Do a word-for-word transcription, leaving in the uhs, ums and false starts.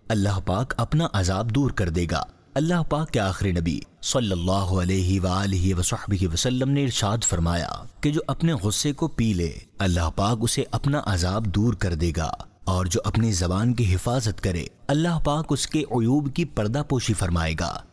अल्लाह पाक अपना अजाब दूर कर देगा। अल्लाह पाक के आखिरी नबी सल्लल्लाहु अलैहि वालिहि वसहबिहि वसल्लम ने इरशाद फरमाया कि जो अपने गुस्से को पी ले, अल्लाह पाक उसे अपना अजाब दूर कर देगा, और जो अपनी जबान की हिफाजत करे, अल्लाह पाक उसके उयूब की पर्दापोशी फरमाएगा।